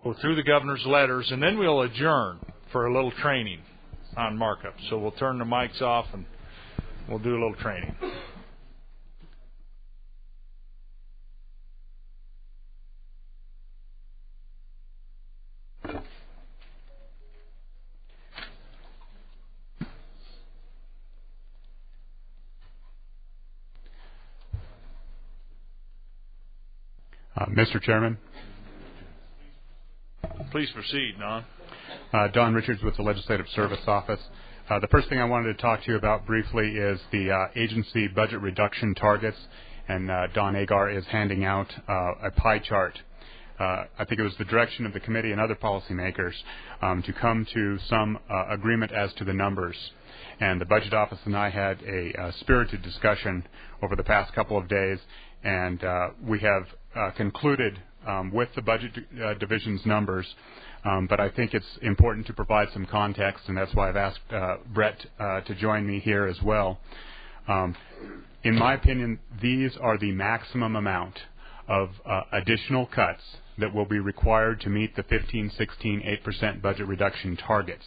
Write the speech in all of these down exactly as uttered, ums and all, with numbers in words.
go through the governor's letters, and then we'll adjourn for a little training on markup. So we'll turn the mics off and we'll do a little training. Uh, Mister Chairman. Please proceed, Don. Uh, Don Richards with the Legislative Service Office. Uh, the first thing I wanted to talk to you about briefly is the uh, agency budget reduction targets, and uh, Don Agar is handing out uh, a pie chart. Uh, I think it was the direction of the committee and other policymakers um, to come to some uh, agreement as to the numbers. And the Budget Office and I had a uh, spirited discussion over the past couple of days, and uh, we have uh, concluded um, with the Budget uh, Division's numbers, um, but I think it's important to provide some context, and that's why I've asked uh, Brett uh, to join me here as well. Um, in my opinion, these are the maximum amount of uh, additional cuts that will be required to meet the fifteen, sixteen, eight percent budget reduction targets.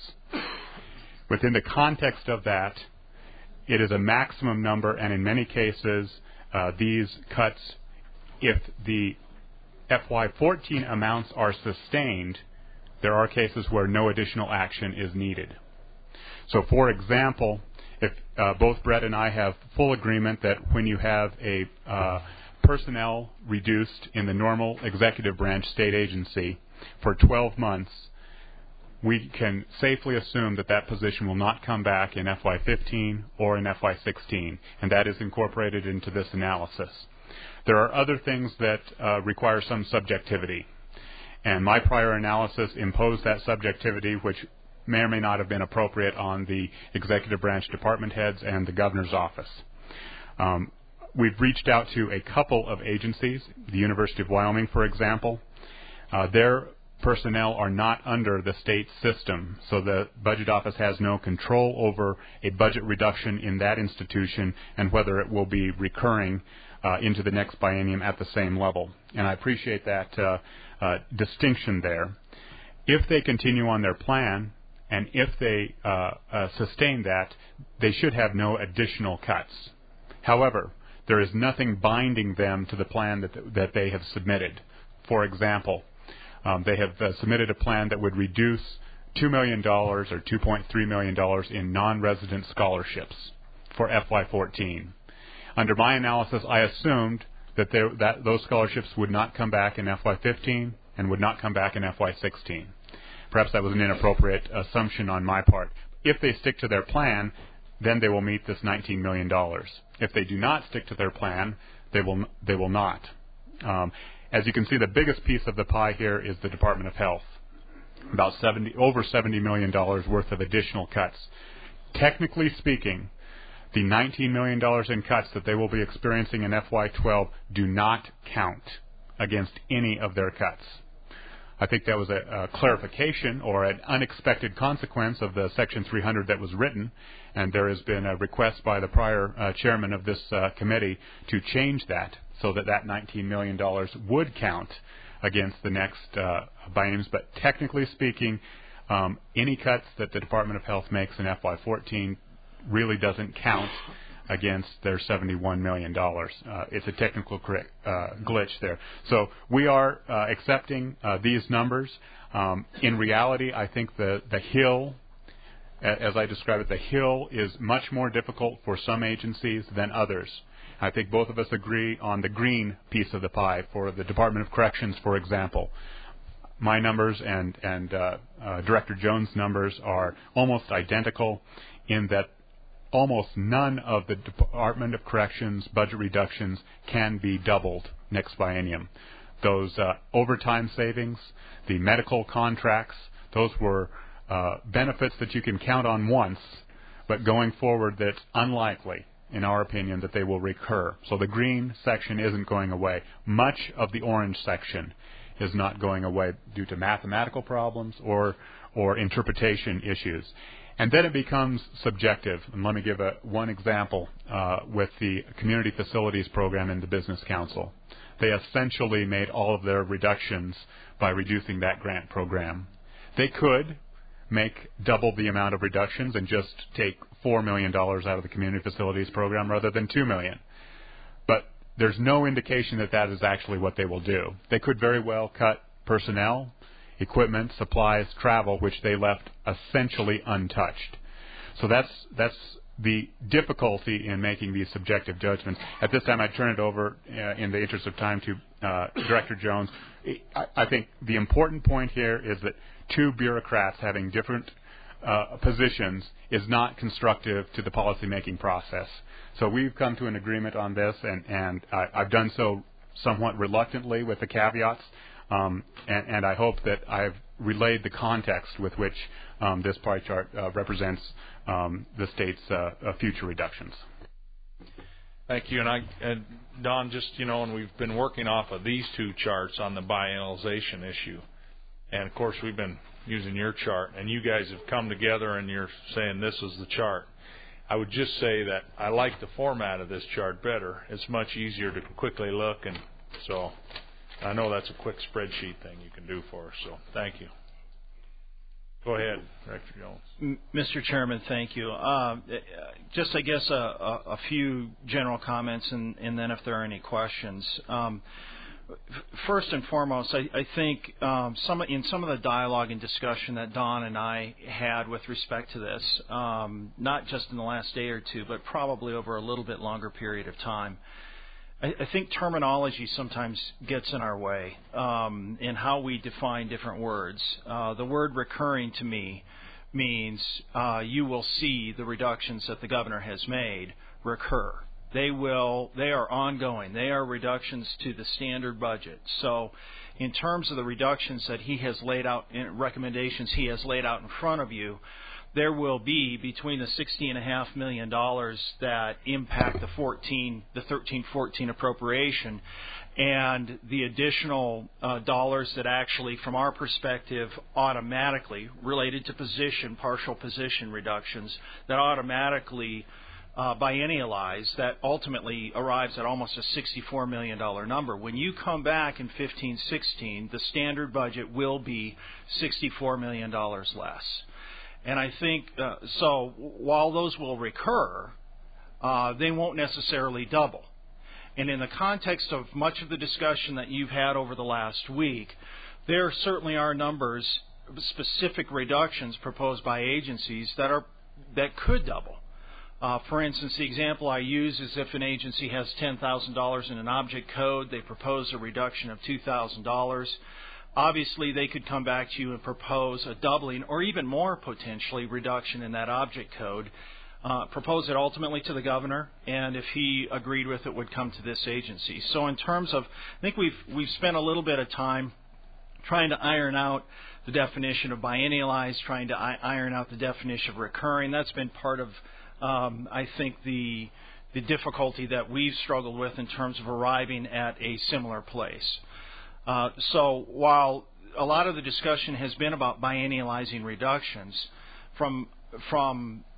Within the context of that, it is a maximum number, and in many cases, uh, these cuts, if the F Y fourteen amounts are sustained, there are cases where no additional action is needed. So, for example, if uh, both Brett and I have full agreement that when you have a uh, personnel reduced in the normal executive branch state agency for twelve months, we can safely assume that that position will not come back in F Y fifteen or in F Y sixteen, and that is incorporated into this analysis. There are other things that uh, require some subjectivity, and my prior analysis imposed that subjectivity, which may or may not have been appropriate on the executive branch department heads and the governor's office. Um, we've reached out to a couple of agencies, the University of Wyoming, for example. Uh, their personnel are not under the state system, so the Budget Office has no control over a budget reduction in that institution and whether it will be recurring uh, into the next biennium at the same level. And I appreciate that uh, uh, distinction there. If they continue on their plan, and if they uh, uh, sustain that, they should have no additional cuts. However, there is nothing binding them to the plan that, th- that they have submitted. For example, Um, they have uh, submitted a plan that would reduce two million dollars or two point three million dollars in non-resident scholarships for F Y fourteen. Under my analysis, I assumed that, there, that those scholarships would not come back in F Y fifteen and would not come back in F Y sixteen. Perhaps that was an inappropriate assumption on my part. If they stick to their plan, then they will meet this nineteen million dollars. If they do not stick to their plan, they will they will not. Um, As you can see, the biggest piece of the pie here is the Department of Health, about seventy, over seventy million dollars worth of additional cuts. Technically speaking, the nineteen million dollars in cuts that they will be experiencing in F Y twelve do not count against any of their cuts. I think that was a, a clarification or an unexpected consequence of the Section three hundred that was written, and there has been a request by the prior uh, chairman of this uh, committee to change that, so that that nineteen million dollars would count against the next uh, bienniums. But technically speaking, um, any cuts that the Department of Health makes in F Y fourteen really doesn't count against their seventy-one million dollars. Uh, it's a technical correct, uh, glitch there. So we are uh, accepting uh, these numbers. Um, in reality, I think the, the hill, as I describe it, the hill is much more difficult for some agencies than others. I think both of us agree on the green piece of the pie for the Department of Corrections, for example. My numbers and, and uh, uh, Director Jones' numbers are almost identical in that almost none of the Department of Corrections budget reductions can be doubled next biennium. Those uh, overtime savings, the medical contracts, those were uh, benefits that you can count on once, but going forward that's unlikely, in our opinion, that they will recur. So the green section isn't going away. Much of the orange section is not going away due to mathematical problems or or interpretation issues. And then it becomes subjective. And let me give a, one example uh, with the Community Facilities Program in the Business Council. they essentially made all of their reductions by reducing that grant program. They could make double the amount of reductions and just take four million dollars out of the community facilities program rather than two million dollars. But there's no indication that that is actually what they will do. They could very well cut personnel, equipment, supplies, travel, which they left essentially untouched. So that's that's the difficulty in making these subjective judgments. At this time, I turn it over, uh, in the interest of time, to uh, Director Jones. I, I think the important point here is that two bureaucrats having different uh, positions is not constructive to the policymaking process. So we've come to an agreement on this, and, and I, I've done so somewhat reluctantly with the caveats, um, and, and I hope that I've relayed the context with which um, this pie chart uh, represents um, the state's uh, uh, future reductions. Thank you. And, I, and Don, just, you know, and we've been working off of these two charts on the biennialization issue. And, of course, we've been using your chart, and you guys have come together and you're saying this is the chart. I would just say that I like the format of this chart better. It's much easier to quickly look, and so I know that's a quick spreadsheet thing you can do for us, so thank you. Go ahead, Director Jones. Mister Chairman, thank you. Uh, just, I guess, a, a, a few general comments, and, and then if there are any questions. Um, First and foremost, I, I think um, some in some of the dialogue and discussion that Don and I had with respect to this, um, not just in the last day or two, but probably over a little bit longer period of time, I, I think terminology sometimes gets in our way um, in how we define different words. Uh, the word recurring to me means uh, you will see the reductions that the governor has made recur. They will, they are ongoing. They are reductions to the standard budget. So in terms of the reductions that he has laid out, in recommendations he has laid out in front of you, there will be between the sixteen point five million dollars that impact the fourteen, the thirteen fourteen appropriation and the additional uh, dollars that actually, from our perspective, automatically related to position, partial position reductions, that automatically Uh, biennialized, that ultimately arrives at almost a sixty-four million dollars number. When you come back in fifteen sixteen, the standard budget will be sixty-four million dollars less. And I think, uh, so while those will recur, uh, they won't necessarily double. And in the context of much of the discussion that you've had over the last week, there certainly are numbers, specific reductions proposed by agencies that are that could double. Uh, for instance, the example I use is if an agency has ten thousand dollars in an object code, they propose a reduction of two thousand dollars. Obviously, they could come back to you and propose a doubling or even more potentially reduction in that object code, uh, propose it ultimately to the governor, and if he agreed with it, would come to this agency. So in terms of, I think we've, we've spent a little bit of time trying to iron out the definition of biennialized, trying to iron out the definition of recurring. That's been part of Um, I think the the difficulty that we've struggled with in terms of arriving at a similar place. Uh, so while a lot of the discussion has been about biennializing reductions, from from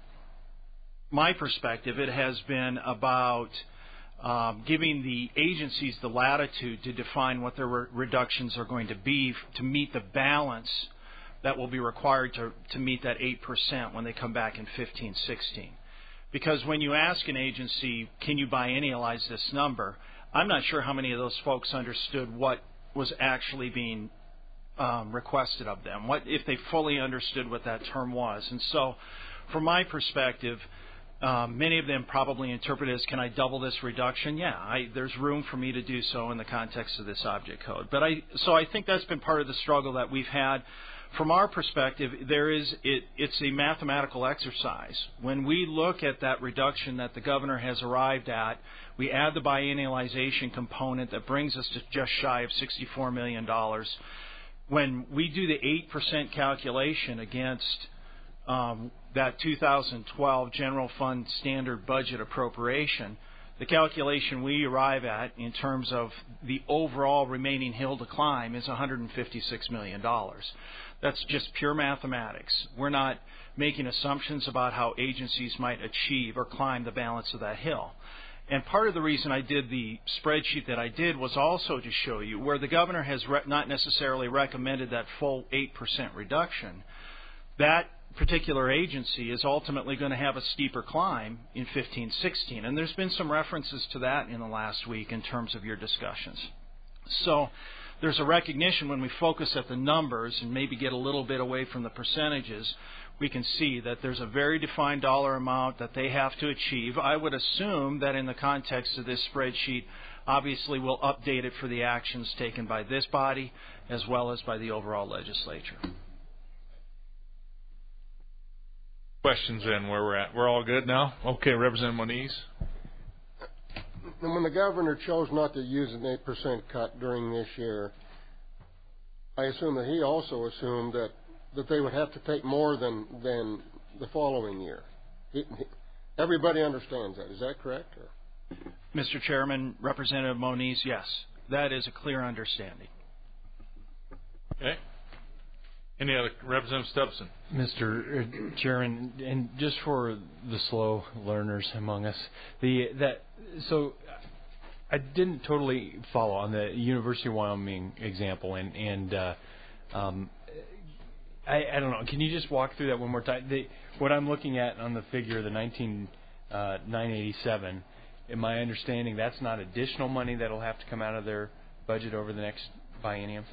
my perspective, it has been about um, giving the agencies the latitude to define what their re- reductions are going to be to meet the balance that will be required to, to meet that eight percent when they come back in fifteen sixteen. Because when you ask an agency, can you biennialize this number, I'm not sure how many of those folks understood what was actually being um, requested of them, what if they fully understood what that term was. And so from my perspective, um, many of them probably interpret it as, can I double this reduction? Yeah, I, there's room for me to do so in the context of this object code. But I, so I think that's been part of the struggle that we've had. From our perspective, there is it, it's a mathematical exercise. When we look at that reduction that the governor has arrived at, we add the biennialization component that brings us to just shy of sixty-four million dollars. When we do the eight percent calculation against um, that two thousand twelve general fund standard budget appropriation, the calculation we arrive at in terms of the overall remaining hill to climb is one hundred fifty-six million dollars. That's just pure mathematics. We're not making assumptions about how agencies might achieve or climb the balance of that hill. And part of the reason I did the spreadsheet that I did was also to show you where the governor has re- not necessarily recommended that full eight percent reduction. That particular agency is ultimately going to have a steeper climb in fifteen sixteen. And there's been some references to that in the last week in terms of your discussions. So there's a recognition when we focus at the numbers and maybe get a little bit away from the percentages, we can see that there's a very defined dollar amount that they have to achieve. I would assume that in the context of this spreadsheet, obviously we'll update it for the actions taken by this body as well as by the overall legislature. Questions in where we're at? We're all good now? Okay, Representative Moniz. And when the governor chose not to use an eight percent cut during this year, I assume that he also assumed that, that they would have to take more than than the following year. He, he, everybody understands that. Is that correct? Or? Mister Chairman, Representative Moniz, yes. That is a clear understanding. Okay. Any other? Representative Stubson. Mister Chairman, and just for the slow learners among us, the that so I didn't totally follow on the University of Wyoming example, and and uh, um, I, I don't know. Can you just walk through that one more time? The, what I'm looking at on the figure, the nineteen nine eighty-seven, in my understanding, that's not additional money that'll have to come out of their budget over the next biennium.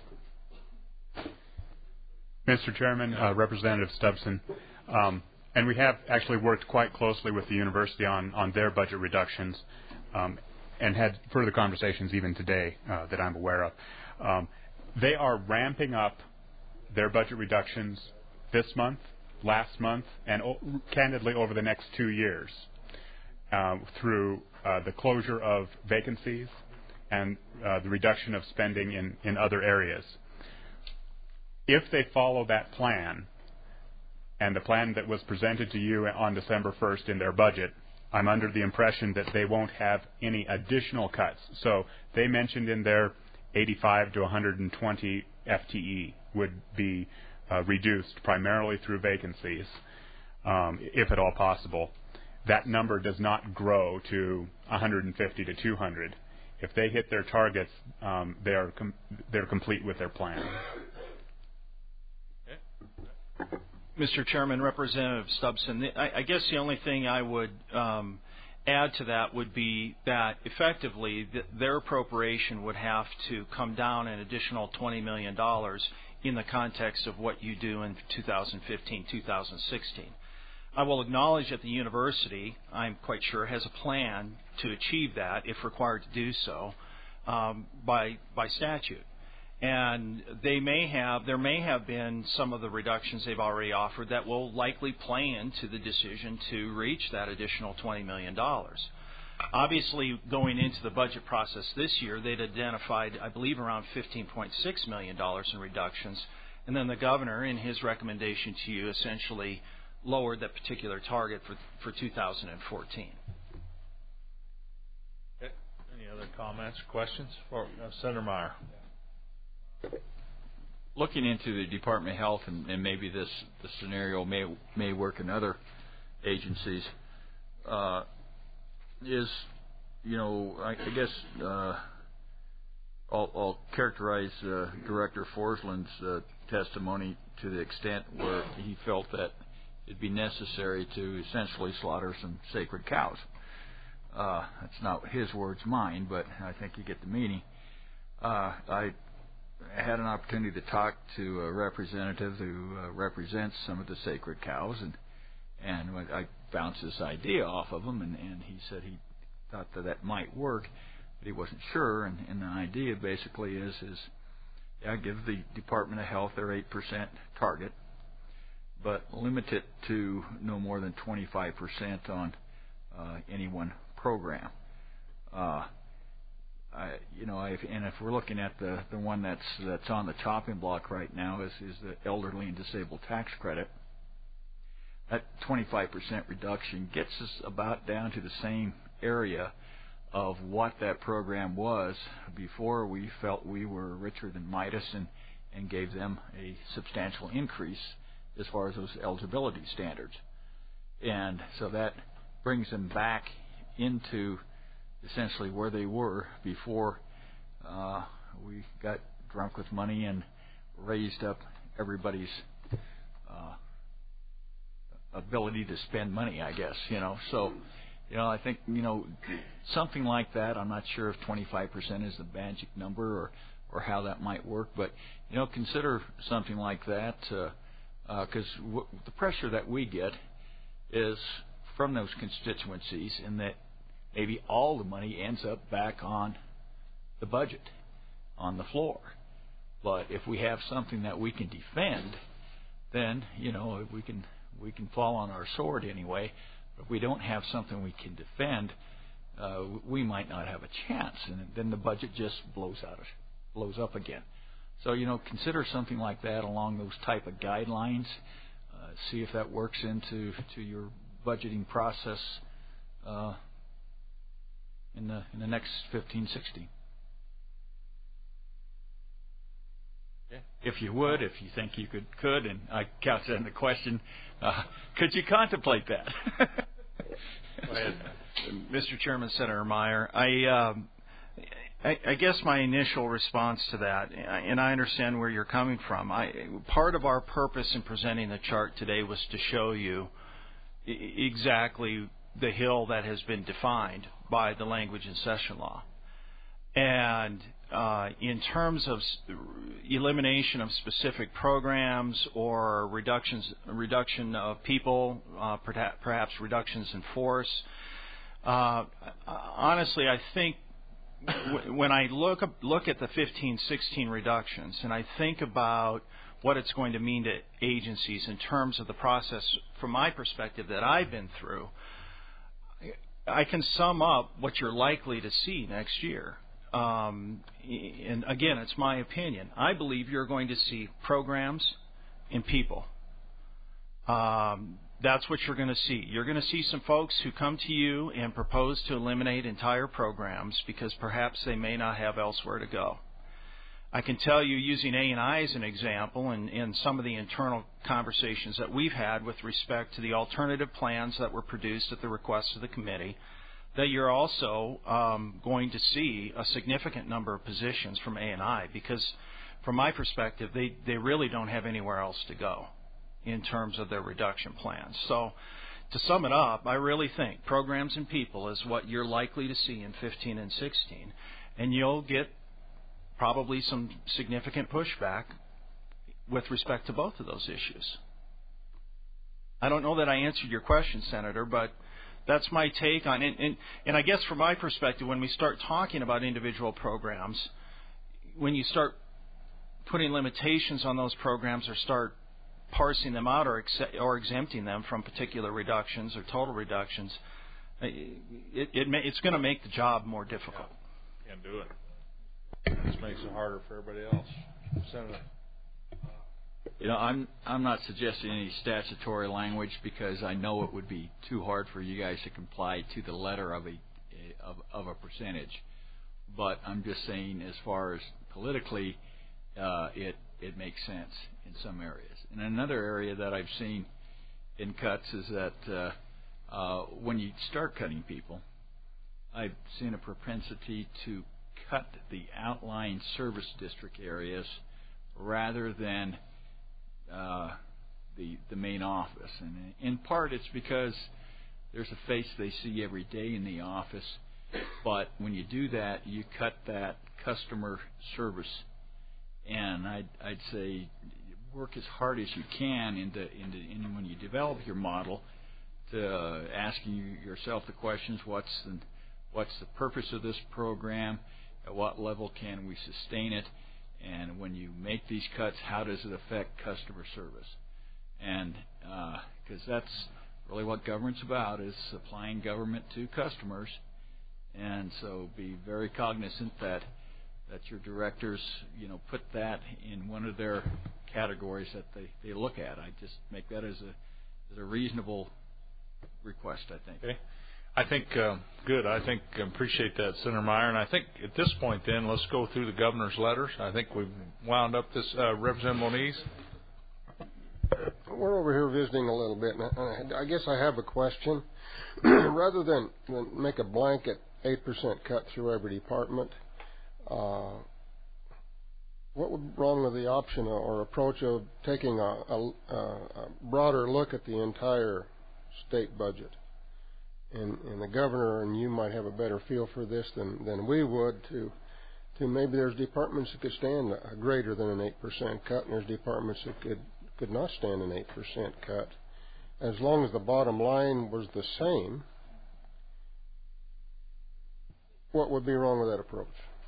Mister Chairman, uh, Representative Stubson, um, and we have actually worked quite closely with the university on, on their budget reductions um, and had further conversations even today uh, that I'm aware of. Um, they are ramping up their budget reductions this month, last month, and o- candidly over the next two years uh, through uh, the closure of vacancies and uh, the reduction of spending in, in other areas. If they follow that plan, and the plan that was presented to you on December first in their budget, I'm under the impression that they won't have any additional cuts. So they mentioned in their eighty-five to one hundred twenty F T E would be uh, reduced primarily through vacancies, um, if at all possible. That number does not grow to one hundred fifty to two hundred. If they hit their targets, um, they are com- they're complete with their plan. Mister Chairman, Representative Stubson, I, I guess the only thing I would um, add to that would be that effectively th- their appropriation would have to come down an additional twenty million dollars in the context of what you do in two thousand fifteen, two thousand sixteen. I will acknowledge that the university, I'm quite sure, has a plan to achieve that, if required to do so, um, by by statute. And they may have, there may have been some of the reductions they've already offered that will likely play into the decision to reach that additional twenty million dollars. Obviously, going into the budget process this year, they'd identified, I believe, around fifteen point six million dollars in reductions. And then the governor, in his recommendation to you, essentially lowered that particular target for, for two thousand fourteen. Okay. Any other comments or questions? For, uh, Senator Meyer. Looking into the Department of Health, and, and maybe this, this scenario may may work in other agencies, uh, is, you know, I, I guess uh, I'll, I'll characterize uh, Director Forsland's uh, testimony to the extent where he felt that it'd be necessary to essentially slaughter some sacred cows. Uh, that's not his words, mine, but I think you get the meaning. Uh, I I had an opportunity to talk to a representative who uh, represents some of the sacred cows, and and I bounced this idea off of him, and, and he said he thought that that might work, but he wasn't sure. And, and the idea basically is is yeah, give the Department of Health their eight percent target, but limit it to no more than twenty-five percent on uh, any one program. Uh, I, you know, I, and if we're looking at the, the one that's that's on the chopping block right now is, is the elderly and disabled tax credit. That twenty-five percent reduction gets us about down to the same area of what that program was before we felt we were richer than Midas and, and gave them a substantial increase as far as those eligibility standards. And so that brings them back into essentially where they were before uh, we got drunk with money and raised up everybody's uh, ability to spend money, I guess, you know. So, you know, I think, you know, something like that. I'm not sure if twenty-five percent is the magic number or, or how that might work, but, you know, consider something like that because uh, uh, w- the pressure that we get is from those constituencies in that maybe all the money ends up back on the budget, on the floor. But if we have something that we can defend, then, you know, we can we can fall on our sword anyway. But if we don't have something we can defend, uh, we might not have a chance, and then the budget just blows out, blows up again. So, you know, consider something like that along those type of guidelines. Uh, see if that works into to your budgeting process uh, in the in the next fifteen, sixteen. Yeah. If you would, if you think you could, could, and I couch that in the question, uh, could you contemplate that? Go ahead. Mister Chairman, Senator Meyer, I, um, I, I guess my initial response to that, and I understand where you're coming from. I, part of our purpose in presenting the chart today was to show you exactly the hill that has been defined by the language in session law. And uh, in terms of elimination of specific programs or reductions, reduction of people, uh, perhaps reductions in force, uh, honestly, I think w- when I look up, look at the fifteen, sixteen reductions, and I think about what it's going to mean to agencies in terms of the process, from my perspective, that I've been through, I can sum up what you're likely to see next year. Um, and again, it's my opinion. I believe you're going to see programs and people. Um, that's what you're going to see. You're going to see some folks who come to you and propose to eliminate entire programs because perhaps they may not have elsewhere to go. I can tell you, using A and I as an example, and, and some of the internal conversations that we've had with respect to the alternative plans that were produced at the request of the committee, that you're also um, going to see a significant number of positions from A and I because, from my perspective, they, they really don't have anywhere else to go in terms of their reduction plans. So, to sum it up, I really think programs and people is what you're likely to see in fifteen and sixteen, and you'll get probably some significant pushback with respect to both of those issues. I don't know that I answered your question, Senator, but that's my take on it. And, and I guess from my perspective, when we start talking about individual programs, when you start putting limitations on those programs or start parsing them out or, ex- or exempting them from particular reductions or total reductions, it, it may, it's going to make the job more difficult. Yeah. Can't do it. This makes it harder for everybody else. Senator. You know, I'm I'm not suggesting any statutory language because I know it would be too hard for you guys to comply to the letter of a of, of a percentage. But I'm just saying, as far as politically, uh, it it makes sense in some areas. And another area that I've seen in cuts is that uh, uh, when you start cutting people, I've seen a propensity to cut the outlying service district areas rather than uh, the the main office. And in part, it's because there's a face they see every day in the office. But when you do that, you cut that customer service. And I'd, I'd say work as hard as you can into, into, in when you develop your model to uh, asking you, yourself the questions: what's the what's the purpose of this program? At what level can we sustain it? And when you make these cuts, how does it affect customer service? And because uh, that's really what government's about, is supplying government to customers. And so be very cognizant that that your directors, you know, put that in one of their categories that they, they look at. I just make that as a as a reasonable request, I think. Okay. I think, uh, good. I think I appreciate that, Senator Meyer. And I think at this point, then, let's go through the governor's letters. I think we've wound up this. Uh, Representative Moniz? We're over here visiting a little bit, and I guess I have a question. Rather than, than make a blanket eight percent cut through every department. Uh, what would be wrong with the option or approach of taking a, a, a broader look at the entire state budget? And, and the governor and you might have a better feel for this than, than we would to to maybe there's departments that could stand a greater than an eight percent cut, and there's departments that could, could not stand an eight percent cut. As long as the bottom line was the same, what would be wrong with that approach?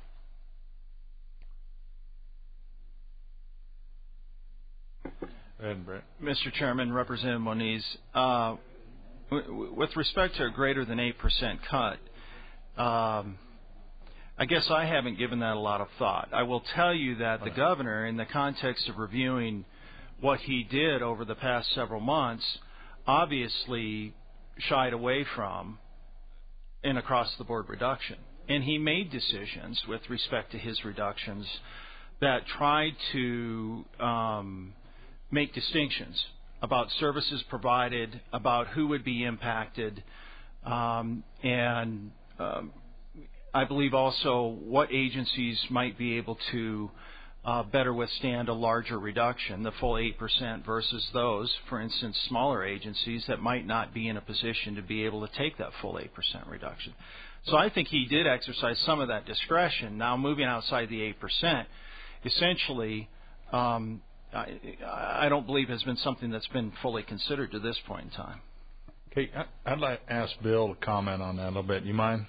Go ahead, Brett. Mister Chairman, Representative Moniz, uh, w- with respect to a greater than eight percent cut, um, I guess I haven't given that a lot of thought. I will tell you that the governor, in the context of reviewing what he did over the past several months, obviously shied away from an across-the-board reduction. And he made decisions with respect to his reductions that tried to um, make distinctions about services provided, about who would be impacted, um, and um, I believe also what agencies might be able to uh, better withstand a larger reduction, the full eight percent versus those, for instance, smaller agencies that might not be in a position to be able to take that full eight percent reduction. So I think he did exercise some of that discretion. Now, moving outside the eight percent, essentially, um, I, I don't believe has been something that's been fully considered to this point in time. Okay, I'd like to ask Bill to comment on that a little bit. You mind?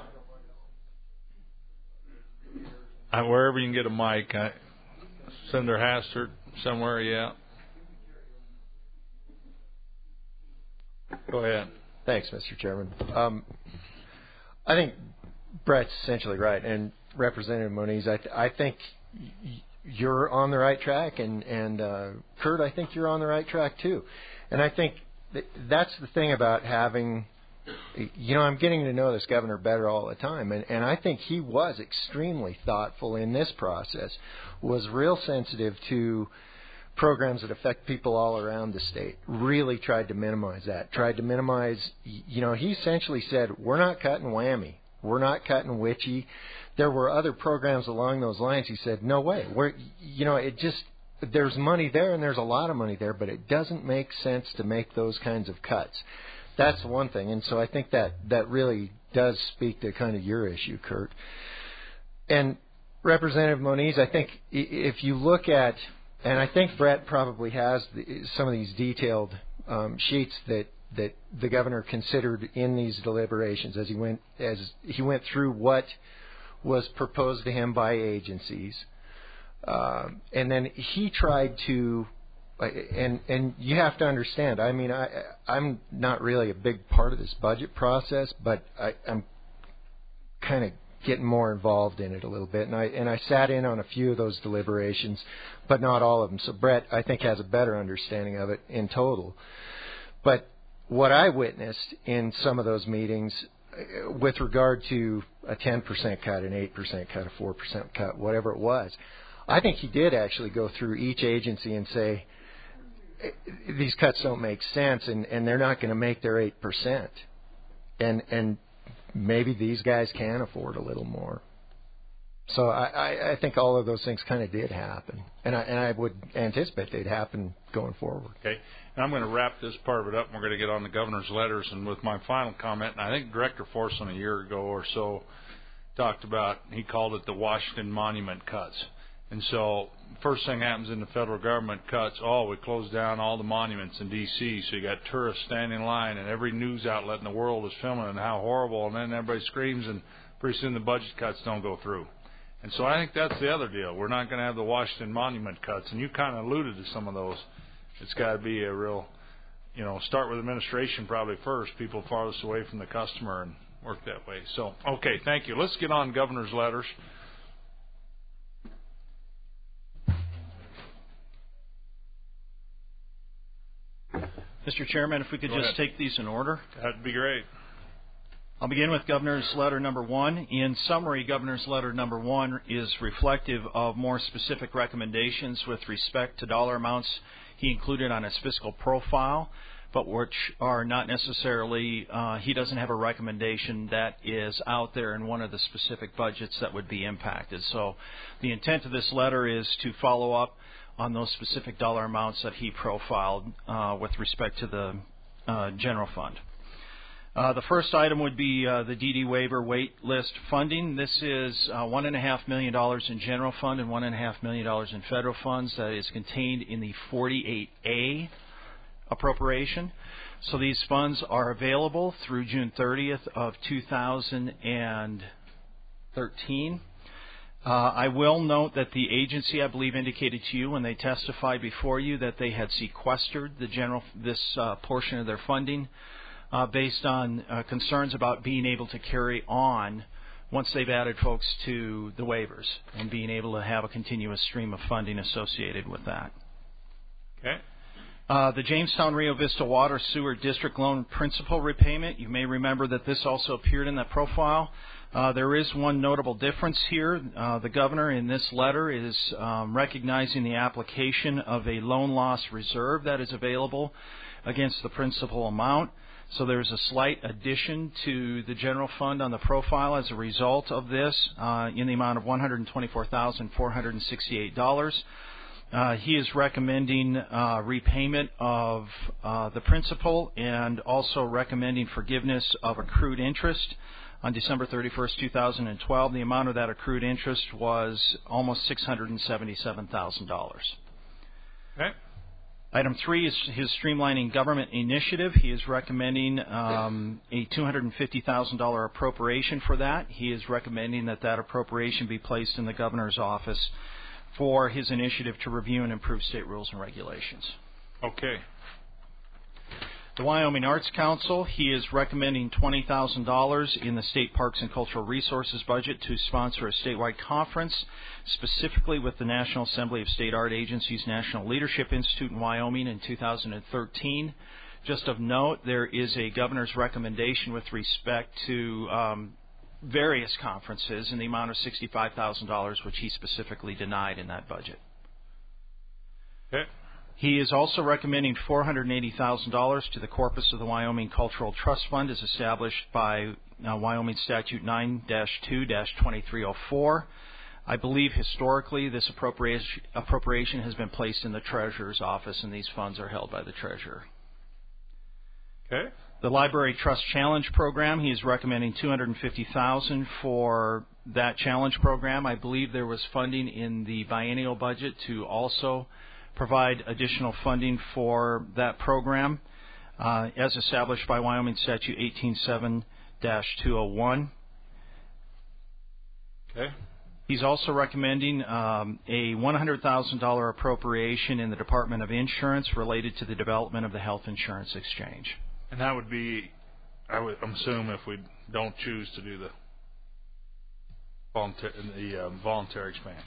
Uh, wherever you can get a mic. I, Senator Hastert, somewhere, yeah. Go ahead. Thanks, Mister Chairman. Um, I think Brett's essentially right, and Representative Moniz, I, th- I think y- you're on the right track, and, and uh, Kurt, I think you're on the right track too. And I think th- that's the thing about having, you know, I'm getting to know this governor better all the time, and, and I think he was extremely thoughtful in this process, was real sensitive to programs that affect people all around the state, really tried to minimize that, tried to minimize, you know, he essentially said, we're not cutting whammy, we're not cutting witchy. There were other programs along those lines. He said, no way, we're, you know, it just, there's money there and there's a lot of money there, but it doesn't make sense to make those kinds of cuts. That's one thing, and so I think that that really does speak to kind of your issue, Kurt. And Representative Moniz, I think if you look at, and I think Brett probably has the, some of these detailed um, sheets that, that the governor considered in these deliberations as he went as he went through what was proposed to him by agencies, uh, and then he tried to. And and you have to understand. I mean, I I'm not really a big part of this budget process, but I, I'm kind of getting more involved in it a little bit. And I and I sat in on a few of those deliberations, but not all of them. So Brett, I think, has a better understanding of it in total. But what I witnessed in some of those meetings, with regard to a ten percent cut, an eight percent cut, a four percent cut, whatever it was, I think he did actually go through each agency and say, these cuts don't make sense, and, and they're not going to make their eight percent. And and maybe these guys can afford a little more. So I, I, I think all of those things kind of did happen. And I, and I would anticipate they'd happen going forward. Okay. And I'm going to wrap this part of it up, and we're going to get on the governor's letters. And with my final comment, and I think Director Forson a year ago or so talked about, he called it the Washington Monument cuts. And so first thing happens in the federal government cuts, oh, we close down all the monuments in D C, so you got tourists standing in line, and every news outlet in the world is filming and how horrible, and then everybody screams, and pretty soon the budget cuts don't go through. And so I think that's the other deal. We're not going to have the Washington Monument cuts, and you kind of alluded to some of those. It's got to be a real, you know, start with administration probably first, people farthest away from the customer, and work that way. So, okay, thank you. Let's get on governor's letters. Mister Chairman, if we could Go just ahead. take these in order. That'd be great. I'll begin with Governor's Letter Number One. In summary, Governor's Letter Number One is reflective of more specific recommendations with respect to dollar amounts he included on his fiscal profile. but which are not necessarily, uh, he doesn't have a recommendation that is out there in one of the specific budgets that would be impacted. So the intent of this letter is to follow up on those specific dollar amounts that he profiled uh, with respect to the uh, general fund. Uh, the first item would be uh, the D D waiver wait list funding. This is uh, one and a half million dollars in general fund and one and a half million dollars in federal funds that is contained in the forty-eight A appropriation. So these funds are available through June thirtieth of two thousand thirteen. Uh, I will note that the agency, I believe, indicated to you when they testified before you that they had sequestered the general this uh, portion of their funding. Uh, based on uh, concerns about being able to carry on once they've added folks to the waivers and being able to have a continuous stream of funding associated with that. Okay. Uh, the Jamestown Rio Vista Water Sewer District loan principal repayment, you may remember that this also appeared in that profile. Uh, there is one notable difference here. Uh, the governor in this letter is um, recognizing the application of a loan loss reserve that is available against the principal amount. So there's a slight addition to the general fund on the profile as a result of this uh, in the amount of one hundred twenty-four thousand four hundred sixty-eight dollars. Uh, he is recommending uh, repayment of uh, the principal and also recommending forgiveness of accrued interest on December thirty-first, two thousand twelve. The amount of that accrued interest was almost six hundred seventy-seven thousand dollars. Okay. Item three is his streamlining government initiative. He is recommending um, a two hundred fifty thousand dollars appropriation for that. He is recommending that that appropriation be placed in the governor's office for his initiative to review and improve state rules and regulations. Okay. The Wyoming Arts Council, he is recommending twenty thousand dollars in the State Parks and Cultural Resources budget to sponsor a statewide conference, specifically with the National Assembly of State Art Agencies National Leadership Institute in Wyoming in two thousand thirteen. Just of note, there is a governor's recommendation with respect to um, various conferences in the amount of sixty-five thousand dollars, which he specifically denied in that budget. Okay. He is also recommending four hundred eighty thousand dollars to the corpus of the Wyoming Cultural Trust Fund as established by uh, Wyoming Statute nine dash two dash twenty-three oh four. I believe historically this appropriation, appropriation has been placed in the Treasurer's office, and these funds are held by the Treasurer. Okay. The Library Trust Challenge Program, he is recommending two hundred fifty thousand dollars for that challenge program. I believe there was funding in the biennial budget to also provide additional funding for that program uh, as established by Wyoming Statute eighteen seven dash two oh one. Okay. He's also recommending um, a one hundred thousand dollars appropriation in the Department of Insurance related to the development of the health insurance exchange. And that would be, I would assume, if we don't choose to do the volunteer, the uh, voluntary expansion.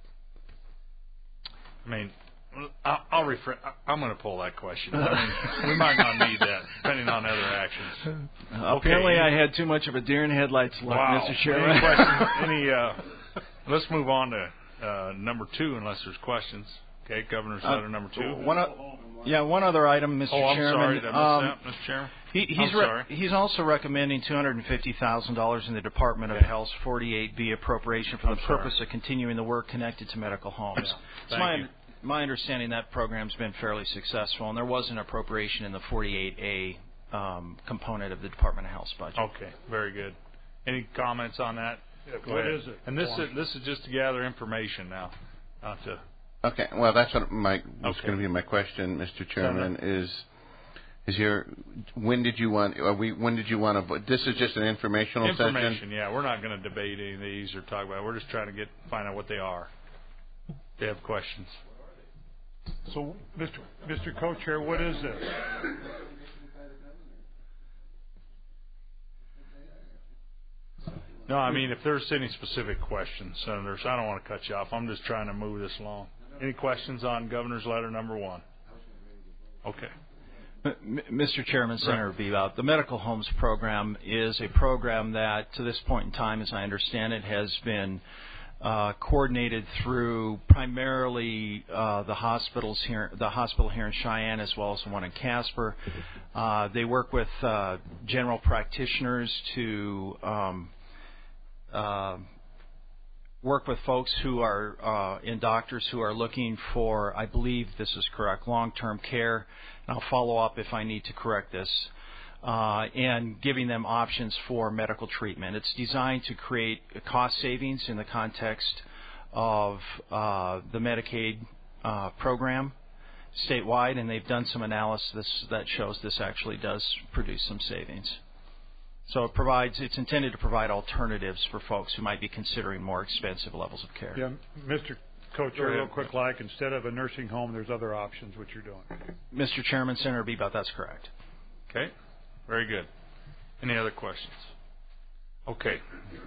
I mean, I'll, I'll refer. I'm going to pull that question. I mean, we might not need that, depending on other actions. Uh, okay. Apparently, I had too much of a deer in headlights look, wow. Mister Chairman. Any questions? Any? Uh, let's move on to uh, number two, unless there's questions. Okay, Governor's uh, letter number two. One, uh, yeah, one other item, Mister Oh, I'm Chairman. sorry. Did I miss um, that, Mister Chairman? He, he's, I'm sorry. Re- he's also recommending two hundred fifty thousand dollars in the Department of Okay. Health's forty-eight B appropriation for I'm the sorry. purpose of continuing the work connected to medical homes. Yeah. It's Thank my, you. my understanding that program's been fairly successful, and there was an appropriation in the forty-eight A um, component of the Department of Health's budget. Okay, very good. Any comments on that? Yeah, Go what ahead. is it? And this is this is just to gather information now, not to. Okay, well, that's what my was Okay. going to be my question, Mister Chairman. Is is your when did you want? Are we when did you want to? vote? This is just an informational Information, session. yeah. We're not going to debate any of these or talk about it. We're just trying to get find out what they are. They have questions. So, Mister Mister Co-Chair, what is this? No, I mean, if there's any specific questions, Senators, I don't want to cut you off. I'm just trying to move this along. Any questions on Governor's letter number one? Okay. M- Mister Chairman, Senator Bebout, the Medical Homes Program is a program that, to this point in time, as I understand it, has been uh, coordinated through primarily uh, the hospitals here, the hospital here in Cheyenne, as well as the one in Casper. Uh, they work with uh, general practitioners to um, uh, work with folks who are uh, in doctors who are looking for, I believe this is correct, long-term care. And I'll follow up if I need to correct this. Uh, and giving them options for medical treatment. It's designed to create cost savings in the context of uh, the Medicaid uh, program statewide, and they've done some analysis that shows this actually does produce some savings. So it provides, it's intended to provide alternatives for folks who might be considering more expensive levels of care. Yeah, Mister Co-Chair, real quick, like instead of a nursing home, there's other options, which you're doing. Mister Chairman, Senator Bebout, that's correct. Okay. Very good. Any other questions? Okay.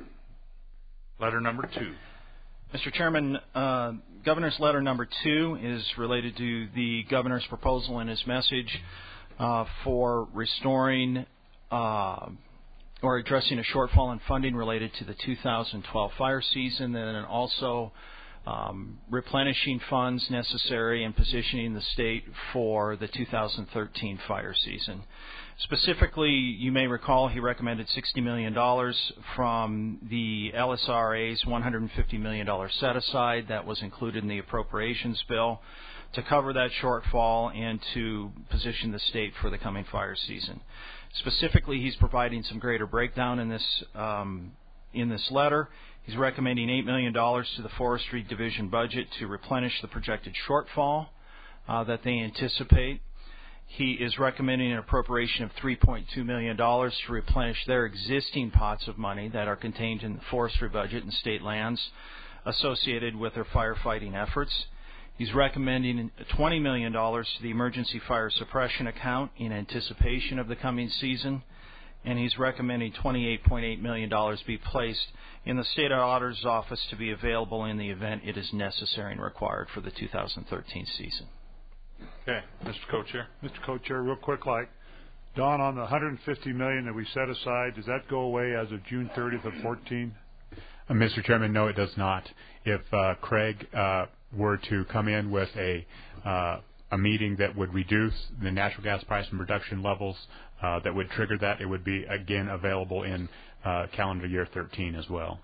Letter number two. Mister Chairman, uh, Governor's letter number two is related to the Governor's proposal in his message uh, for restoring uh, or addressing a shortfall in funding related to the two thousand twelve fire season, and then also um, replenishing funds necessary and positioning the state for the two thousand thirteen fire season. Specifically, you may recall he recommended sixty million dollars from the L S R A's one hundred fifty million dollars set-aside that was included in the appropriations bill to cover that shortfall and to position the state for the coming fire season. Specifically, he's providing some greater breakdown in this, um, in this letter. He's recommending eight million dollars to the Forestry Division budget to replenish the projected shortfall uh, that they anticipate. He is recommending an appropriation of three point two million dollars to replenish their existing pots of money that are contained in the forestry budget and state lands associated with their firefighting efforts. He's recommending twenty million dollars to the Emergency Fire Suppression account in anticipation of the coming season. And he's recommending twenty-eight point eight million dollars be placed in the State Auditor's Office to be available in the event it is necessary and required for the two thousand thirteen season. Okay, Mister Co-Chair. Mister Co-Chair, real quick, like, Don, on the one hundred fifty million dollars that we set aside, does that go away as of June thirtieth of fourteen? Uh, Mister Chairman, no, it does not. If uh, Craig uh, were to come in with a uh, a meeting that would reduce the natural gas price and production levels uh, that would trigger that, it would be again available in uh, calendar year thirteen as well.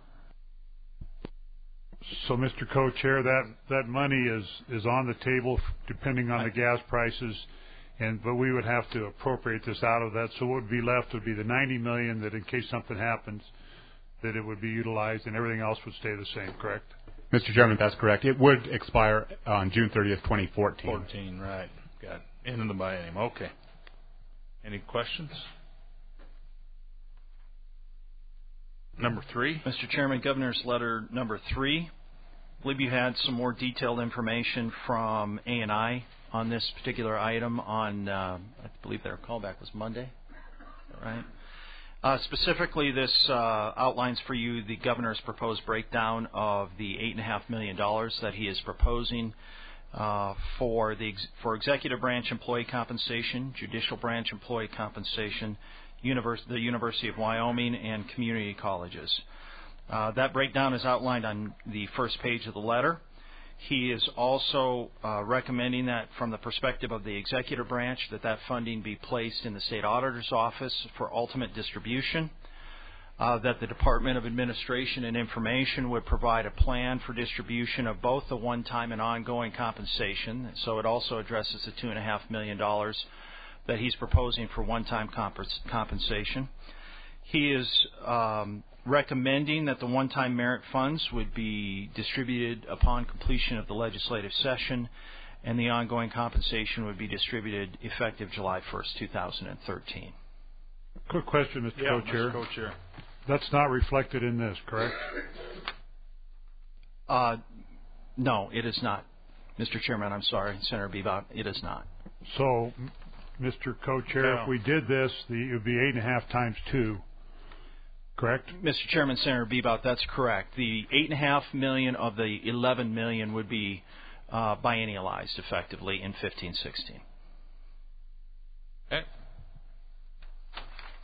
So, Mister Co-Chair, that, that money is, is on the table depending on the gas prices, and but we would have to appropriate this out of that. So what would be left would be the ninety million dollars that in case something happens, that it would be utilized, and everything else would stay the same, correct? Mister Chairman, that's correct. It would expire on June thirtieth, twenty fourteen. fourteen, right. Got it. End of the biennium. Okay. Any questions? Number three. Mister Chairman, Governor's letter number three. I believe you had some more detailed information from A and I on this particular item on, uh, I believe their callback was Monday, right? Uh, specifically, this uh, outlines for you the Governor's proposed breakdown of the eight point five million dollars that he is proposing uh, for the ex- for executive branch employee compensation, judicial branch employee compensation, Univers- the University of Wyoming, and community colleges. Uh, that breakdown is outlined on the first page of the letter. He is also uh, recommending that from the perspective of the executive branch that that funding be placed in the State Auditor's Office for ultimate distribution, uh, that the Department of Administration and Information would provide a plan for distribution of both the one-time and ongoing compensation. So it also addresses the two point five million dollars that he's proposing for one-time comp- compensation. He is um, recommending that the one-time merit funds would be distributed upon completion of the legislative session, and the ongoing compensation would be distributed effective July first, two thousand thirteen. Quick question, Mister Yeah, Co-Chair. Mister Co-Chair. That's not reflected in this, correct? Uh, no, it is not. Mister Chairman, I'm sorry, Senator Bebout, it is not. So, Mister Co-Chair, No. if we did this, the, it would be eight and a half times two, correct? Mister Chairman, Senator Bebout, that's correct. The eight and a half million of the eleven million would be uh, biennialized effectively in fifteen sixteen. Okay.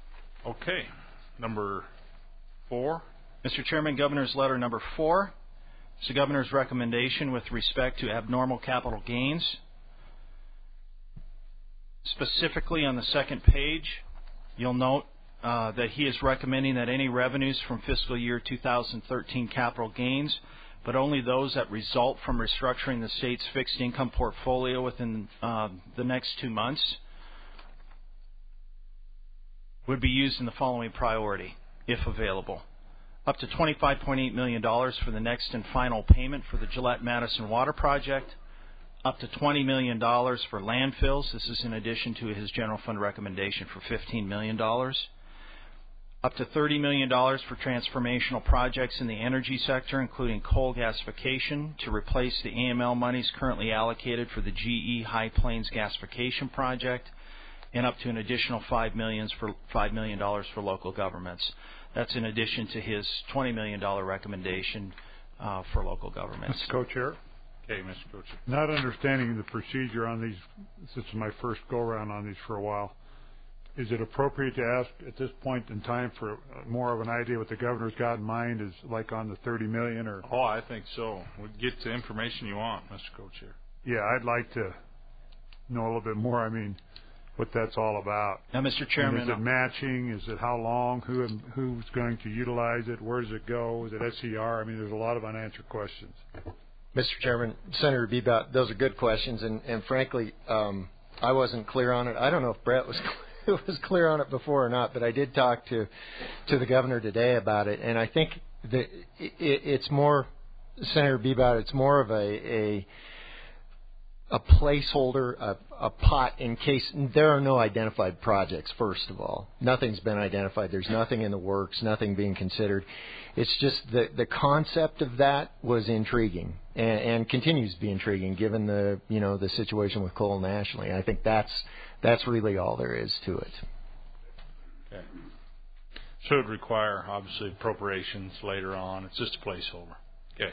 Okay. Number four. Mister Chairman, Governor's letter number four. is the Governor's recommendation with respect to abnormal capital gains. Specifically on the second page, you'll note uh, that he is recommending that any revenues from fiscal year two thousand thirteen capital gains, but only those that result from restructuring the state's fixed income portfolio within uh, the next two months, would be used in the following priority, if available. Up to twenty-five point eight million dollars for the next and final payment for the Gillette-Madison Water Project, up to twenty million dollars for landfills. This is in addition to his general fund recommendation for fifteen million dollars. Up to thirty million dollars for transformational projects in the energy sector, including coal gasification, to replace the A M L monies currently allocated for the G E High Plains gasification project, and up to an additional five million dollars for five million dollars for local governments. That's in addition to his twenty million dollars recommendation uh, for local governments. Mister Co-Chair. Okay, Mister Co-Chair. Not understanding the procedure on these, this is my first go-around on these for a while. Is it appropriate to ask at this point in time for more of an idea what the governor's got in mind, is like on the thirty million dollars or? Oh, I think so. We'll get the information you want, Mister Co-Chair. Yeah, I'd like to know a little bit more. I mean, what that's all about. Now, Mister Chairman, and is it matching? Is it how long? Who who's going to utilize it? Where does it go? Is it S E R? I mean, there's a lot of unanswered questions. Mister Chairman, Senator Bebout, those are good questions, and, and frankly, um, I wasn't clear on it. I don't know if Brett was was clear on it before or not, but I did talk to to the governor today about it, and I think that it, it's more, Senator Bebout, it's more of a a, a placeholder, a, a pot in case there are no identified projects. First of all, nothing's been identified. There's nothing in the works, nothing being considered. It's just the the concept of that was intriguing and, and continues to be intriguing given the you know the situation with coal nationally. I think that's that's really all there is to it. Okay. So it would require obviously appropriations later on. It's just a placeholder. Okay.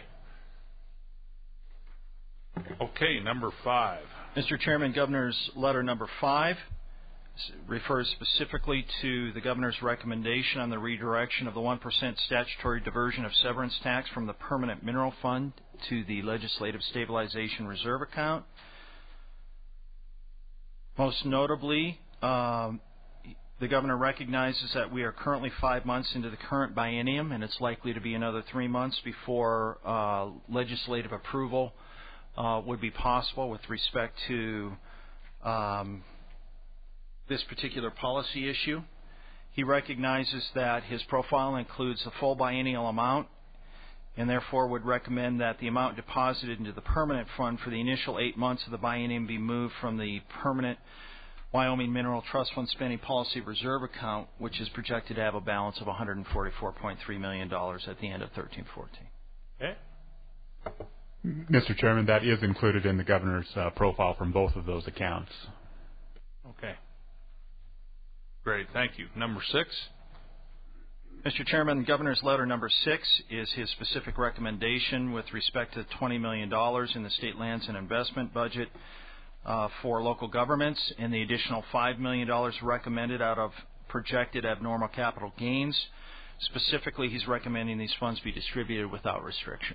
Okay, number five. Mister Chairman, Governor's letter number five refers specifically to the Governor's recommendation on the redirection of the one percent statutory diversion of severance tax from the Permanent Mineral Fund to the Legislative Stabilization Reserve account. Most notably, um, the Governor recognizes that we are currently five months into the current biennium, and it's likely to be another three months before uh, legislative approval uh, would be possible with respect to um, this particular policy issue. He recognizes that his profile includes the full biennial amount and therefore would recommend that the amount deposited into the permanent fund for the initial eight months of the biennium be moved from the permanent Wyoming Mineral Trust Fund Spending Policy Reserve account, which is projected to have a balance of one hundred forty-four point three million dollars at the end of thirteen fourteen. Okay. Mister Chairman, that is included in the governor's uh, profile from both of those accounts. Okay. Great, thank you. Number six. Mister Chairman, the Governor's letter number six is his specific recommendation with respect to twenty million dollars in the state lands and investment budget uh, for local governments and the additional five million dollars recommended out of projected abnormal capital gains. Specifically, he's recommending these funds be distributed without restriction.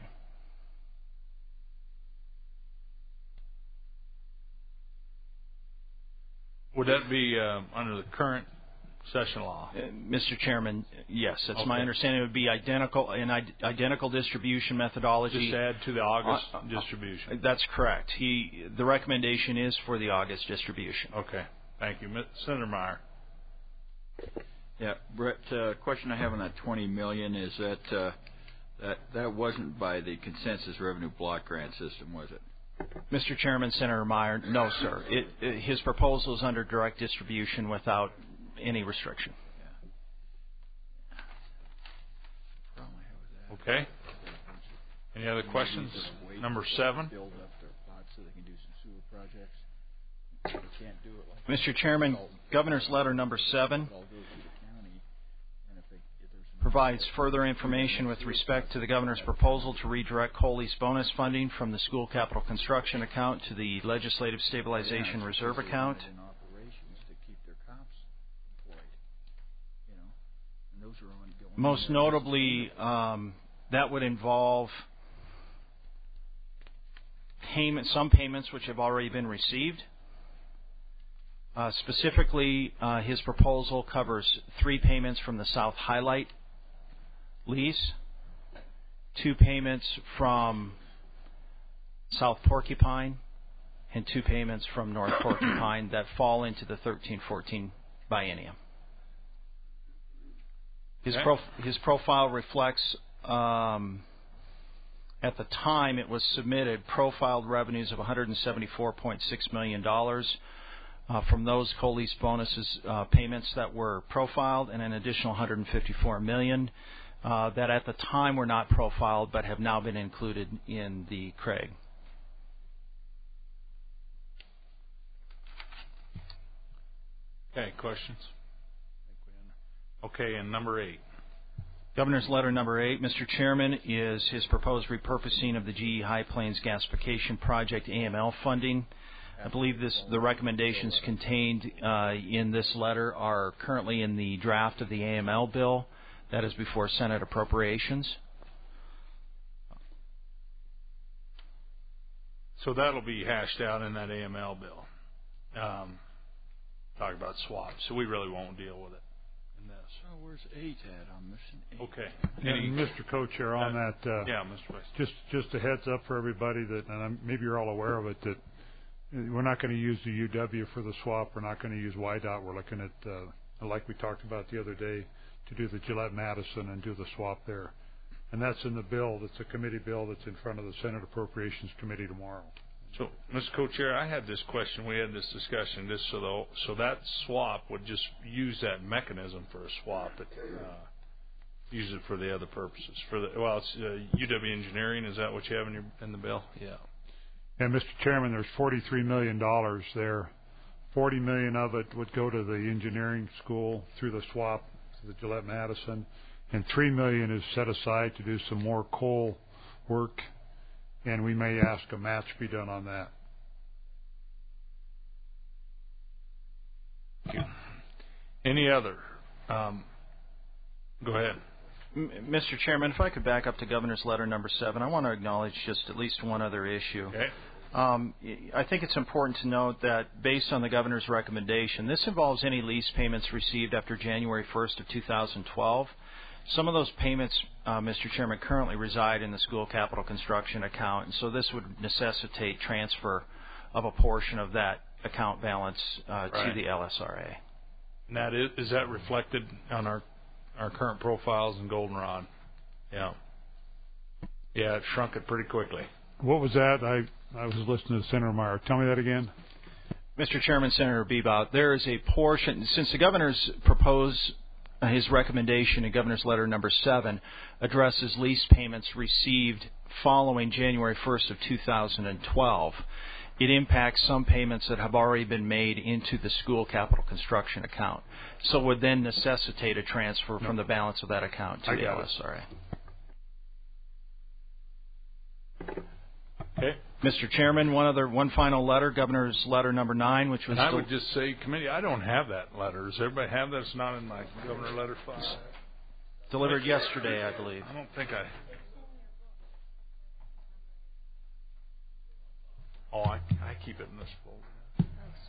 Would that be uh, under the current session law? Uh, Mister Chairman, yes. That's okay. my understanding. It would be identical an identical distribution methodology. Just add to the August uh, distribution. Uh, that's correct. He the recommendation is for the August distribution. Okay. Thank you, Senator Meyer. Yeah, Brett. Uh, question I have on that twenty million is that uh, that that wasn't by the consensus revenue block grant system, was it? Mister Chairman, Senator Meyer, no, sir. It, it, his proposal is under direct distribution without any restriction. Okay. Any other questions? Number seven. Mister Chairman, Governor's letter number seven provides further information with respect to the Governor's proposal to redirect coal lease bonus funding from the school capital construction account to the Legislative Stabilization Reserve account. Most notably, um, that would involve payment, some payments which have already been received. Uh, specifically, uh, his proposal covers three payments from the South Highlight lease, two payments from South Porcupine, and two payments from North Porcupine that fall into the thirteen fourteen biennium. His, Okay. prof- his profile reflects, um, at the time it was submitted, profiled revenues of one hundred seventy-four point six million dollars uh, from those co-lease bonuses uh, payments that were profiled, and an additional one hundred fifty-four million dollars uh, that at the time were not profiled but have now been included in the C R A G. Okay, questions? Okay, and number eight. Governor's letter number eight, Mister Chairman, is his proposed repurposing of the G E High Plains Gasification Project A M L funding. I believe this, the recommendations contained uh, in this letter are currently in the draft of the A M L bill that is before Senate Appropriations. So that'll be hashed out in that A M L bill. Um, talk about swaps, so we really won't deal with it in this. Oh, where's eight at? I'm missing eight. Okay. And Mister Co-Chair, on Uh, that, uh, yeah, Mister Vice. just just a heads up for everybody that, and I'm, maybe you're all aware of it, that we're not going to use the U W for the swap. We're not going to use Y DOT. We're looking at, uh, like we talked about the other day, to do the Gillette Madison and do the swap there. And that's in the bill. That's a committee bill that's in front of the Senate Appropriations Committee tomorrow. So, Mister Co-Chair, I had this question. We had this discussion. This so though, so that swap would just use that mechanism for a swap. It, uh, use it for the other purposes. For the well, it's uh, U W Engineering. Is that what you have in your in the bill? Yeah. And Mister Chairman, there's forty-three million dollars there. forty million dollars of it would go to the engineering school through the swap to the Gillette Madison, and three million dollars is set aside to do some more coal work, and we may ask a match be done on that. Thank you. Any other? Um, go ahead. Mister Chairman, if I could back up to Governor's letter number seven, I want to acknowledge just at least one other issue. Okay. Um, I think it's important to note that based on the Governor's recommendation, this involves any lease payments received after January first of two thousand twelve. Some of those payments, uh, Mister Chairman, currently reside in the school capital construction account, and so this would necessitate transfer of a portion of that account balance uh, Right. to the L S R A. And that is, is that reflected on our our current profiles in Goldenrod? Yeah. Yeah, it shrunk it pretty quickly. What was that? I I was listening to Senator Meyer. Tell me that again. Mister Chairman, Senator Bebout, there is a portion, since the Governor's proposed his recommendation in Governor's letter number seven addresses lease payments received following January first of two thousand twelve. It impacts some payments that have already been made into the school capital construction account. So it would then necessitate a transfer from the balance of that account to I the got L it. S R A. Okay. Mister Chairman, one other, one final letter, Governor's letter number nine, which was And I del- would just say, committee, I don't have that letter. Does everybody have that? It's not in my governor letter file. delivered yesterday, I believe. I don't think I. Oh, I, I keep it in this folder.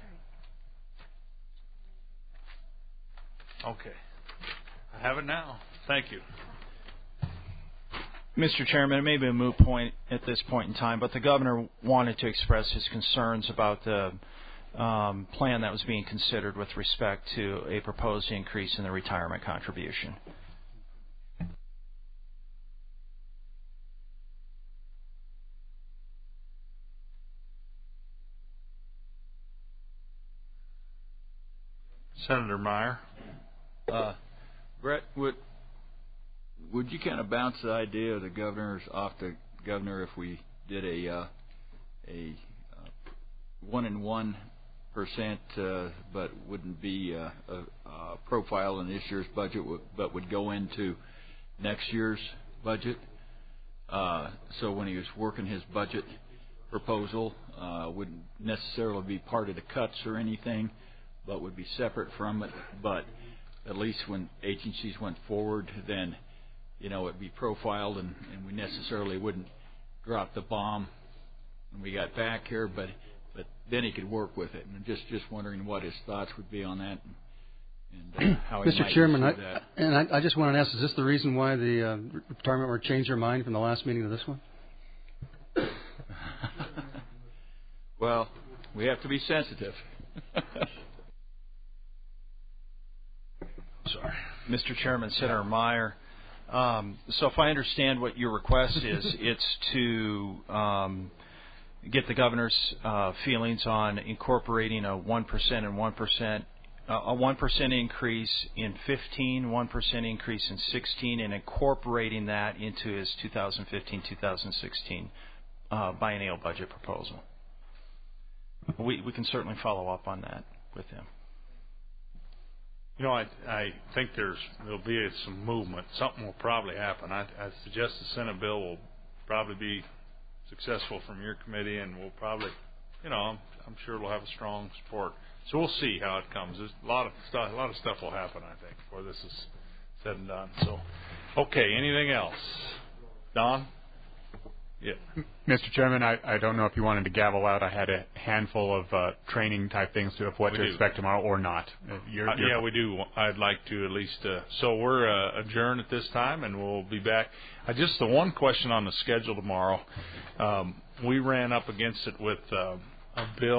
Okay. I have it now. Thank you. Mister Chairman, it may be a moot point at this point in time, but the Governor wanted to express his concerns about the um, plan that was being considered with respect to a proposed increase in the retirement contribution. Senator Meyer. Uh, Brett, would would you kind of bounce the idea of the governor's off the governor if we did a uh, a uh, one and one percent, uh, but wouldn't be uh, a, a profile in this year's budget, but would go into next year's budget? Uh, so when he was working his budget proposal, uh, wouldn't necessarily be part of the cuts or anything, but would be separate from it. But at least when agencies went forward, then, you know, it'd be profiled, and, and we necessarily wouldn't drop the bomb when we got back here, but but then he could work with it. And I'm just just wondering what his thoughts would be on that, and, and uh, how he Mister might Chairman, I, that. and I, I just want to ask: is this the reason why the uh, retirement board changed their mind from the last meeting to this one? Well, we have to be sensitive. Sorry, Mister Chairman, Senator Meyer. Um, so, if I understand what your request is, it's to um, get the governor's uh, feelings on incorporating a one percent and one percent, uh, a one percent increase in fifteen, one percent increase in sixteen, and incorporating that into his two thousand fifteen, two thousand sixteen uh, biennial budget proposal. We we can certainly follow up on that with him. You know, I I think there's there'll be some movement. Something will probably happen. I, I suggest the Senate bill will probably be successful from your committee, and we'll probably, you know, I'm, I'm sure we'll have a strong support. So we'll see how it comes. There's a lot of stuff. A lot of stuff will happen, I think, before this is said and done. So, okay. Anything else, Don? Yeah. Mister Chairman, I, I don't know if you wanted to gavel out. I had a handful of uh, training type things to of what we to do. expect tomorrow or not. Uh, you're, uh, you're yeah, we do. I'd like to at least. Uh, so we're uh, adjourned at this time, and we'll be back. I just the one question on the schedule tomorrow. Um, we ran up against it with uh, a bill.